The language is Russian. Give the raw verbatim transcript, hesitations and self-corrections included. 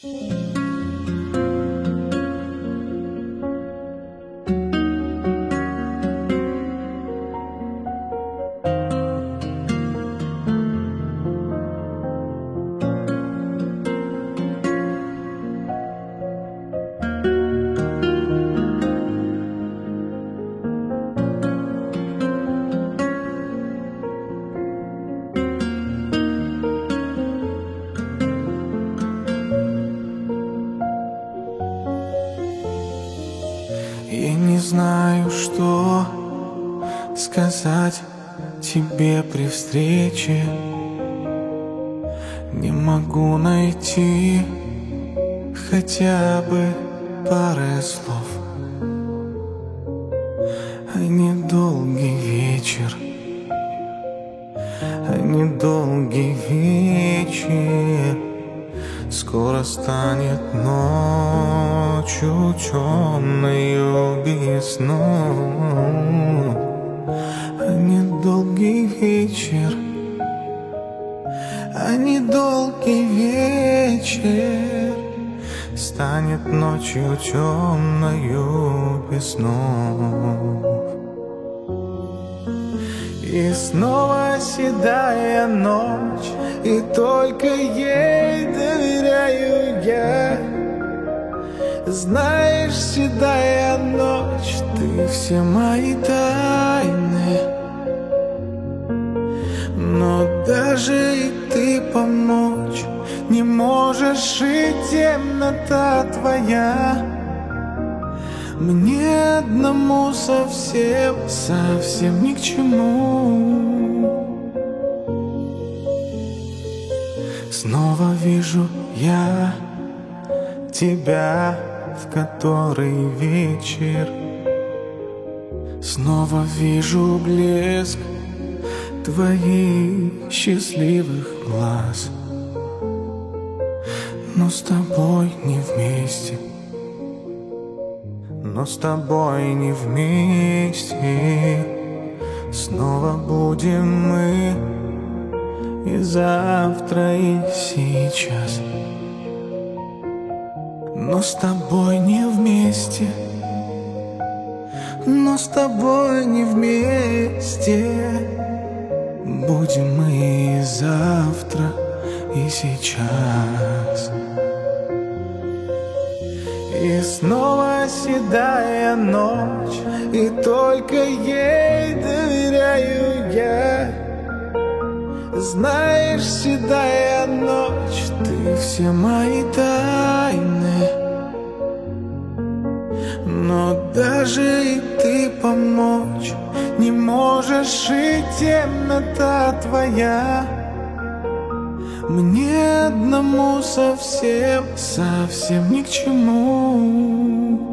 Я не знаю, что сказать тебе при встрече. Не могу найти хотя бы пары слов. А недолгий вечер, а недолгий вечер скоро станет ночью темною без сну. А недолгий вечер, а недолгий вечер станет ночью темною без снов. И снова седая ночь, и только ей доверяю я. Знаешь, седая ночь, ты все мои тайны. Но даже и ты помочь не можешь, и темнота твоя мне одному совсем, совсем ни к чему. Снова вижу я тебя в который вечер. Снова вижу блеск твоих счастливых глаз. Но с тобой не вместе, но с тобой не вместе. Снова будем мы и завтра, и сейчас. Но с тобой не вместе, но с тобой не вместе. Будем мы и завтра, и сейчас. И снова седая ночь, и только ей доверяю я. Знаешь, седая ночь, ты все мои тайны. Но даже и ты помочь не можешь, и темнота твоя мне одному совсем, совсем ни к чему.